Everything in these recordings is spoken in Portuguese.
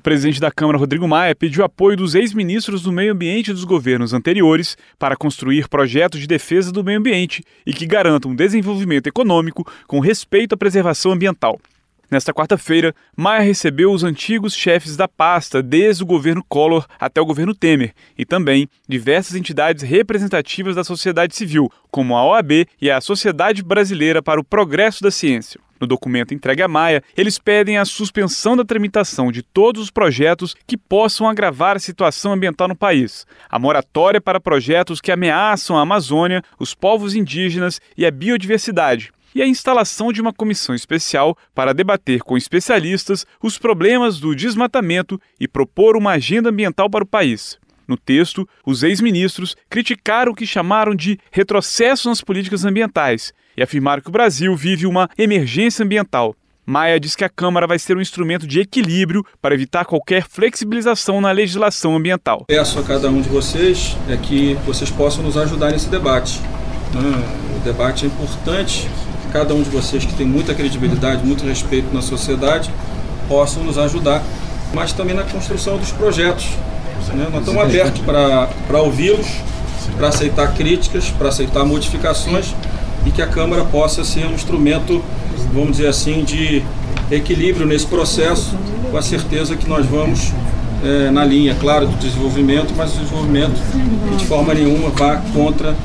presidente da Câmara, Rodrigo Maia, pediu apoio dos ex-ministros do Meio Ambiente dos governos anteriores para construir projetos de defesa do meio ambiente e que garantam um desenvolvimento econômico com respeito à preservação ambiental. Nesta quarta-feira, Maia recebeu os antigos chefes da pasta desde o governo Collor até o governo Temer e também diversas entidades representativas da sociedade civil, como a OAB e a Sociedade Brasileira para o Progresso da Ciência. No documento entregue a Maia, eles pedem a suspensão da tramitação de todos os projetos que possam agravar a situação ambiental no país, a moratória para projetos que ameaçam a Amazônia, os povos indígenas e a biodiversidade, e a instalação de uma comissão especial para debater com especialistas os problemas do desmatamento e propor uma agenda ambiental para o país. No texto, os ex-ministros criticaram o que chamaram de retrocesso nas políticas ambientais e afirmaram que o Brasil vive uma emergência ambiental. Maia diz que a Câmara vai ser um instrumento de equilíbrio para evitar qualquer flexibilização na legislação ambiental. Peço a cada um de vocês que vocês possam nos ajudar nesse debate. O debate é importante. Cada um de vocês que tem muita credibilidade, muito respeito na sociedade, possam nos ajudar, mas também na construção dos projetos. Nós estamos abertos para ouvi-los, para aceitar críticas, para aceitar modificações e que a Câmara possa ser um instrumento, vamos dizer assim, de equilíbrio nesse processo, com a certeza que nós vamos na linha, claro, do desenvolvimento, mas o desenvolvimento que de forma nenhuma vá contra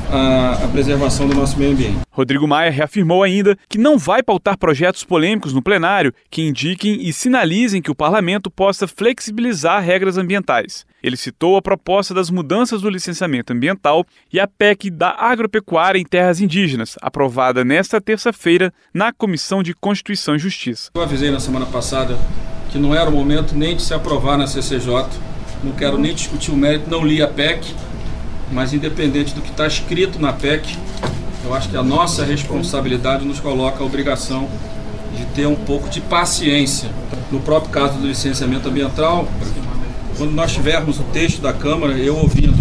a preservação do nosso meio ambiente. Rodrigo Maia reafirmou ainda que não vai pautar projetos polêmicos no plenário que indiquem e sinalizem que o parlamento possa flexibilizar regras ambientais. Ele citou a proposta das mudanças do licenciamento ambiental e a PEC da agropecuária em terras indígenas, aprovada nesta terça-feira na Comissão de Constituição e Justiça. Eu avisei na semana passada que não era o momento nem de se aprovar na CCJ, não quero nem discutir o mérito, não li a PEC, mas independente do que está escrito na PEC, eu acho que a nossa responsabilidade nos coloca a obrigação de ter um pouco de paciência. No próprio caso do licenciamento ambiental, quando nós tivermos o texto da Câmara, eu ouvindo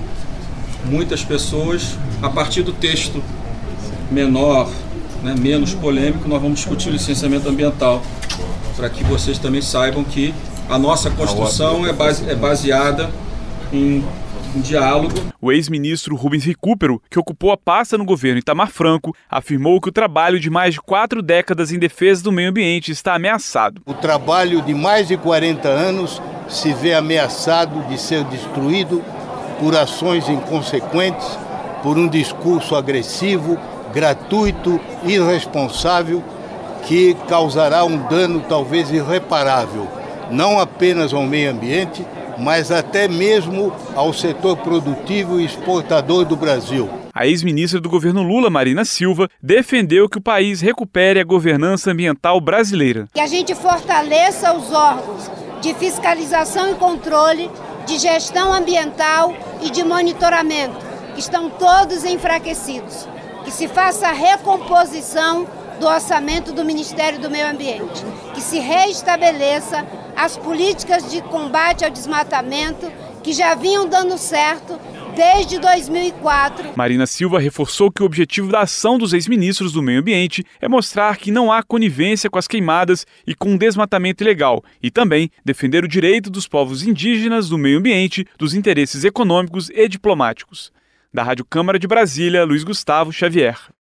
muitas pessoas, a partir do texto menor, menos polêmico, nós vamos discutir o licenciamento ambiental, para que vocês também saibam que a nossa Constituição é baseada em diálogo. O ex-ministro Rubens Recupero, que ocupou a pasta no governo Itamar Franco, afirmou que o trabalho de mais de 4 décadas em defesa do meio ambiente está ameaçado. O trabalho de mais de 40 anos se vê ameaçado de ser destruído por ações inconsequentes, por um discurso agressivo, gratuito, irresponsável, que causará um dano talvez irreparável, não apenas ao meio ambiente, mas até mesmo ao setor produtivo e exportador do Brasil. A ex-ministra do governo Lula, Marina Silva, defendeu que o país recupere a governança ambiental brasileira. Que a gente fortaleça os órgãos de fiscalização e controle, de gestão ambiental e de monitoramento, que estão todos enfraquecidos. Que se faça a recomposição do orçamento do Ministério do Meio Ambiente, que se reestabeleça as políticas de combate ao desmatamento que já vinham dando certo desde 2004. Marina Silva reforçou que o objetivo da ação dos ex-ministros do Meio Ambiente é mostrar que não há conivência com as queimadas e com o desmatamento ilegal e também defender o direito dos povos indígenas do meio ambiente, dos interesses econômicos e diplomáticos. Da Rádio Câmara de Brasília, Luiz Gustavo Xavier.